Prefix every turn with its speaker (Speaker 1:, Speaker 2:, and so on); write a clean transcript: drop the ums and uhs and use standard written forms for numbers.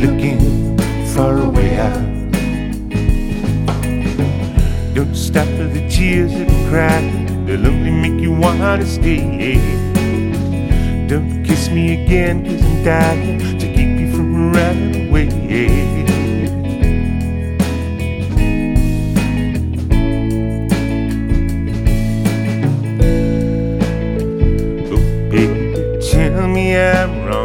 Speaker 1: looking for a way out. Don't stop for the tears that cry, they'll only make you wanna stay. Don't kiss me again, 'cause I'm dying to keep you from running away. Oh baby, tell me I'm wrong.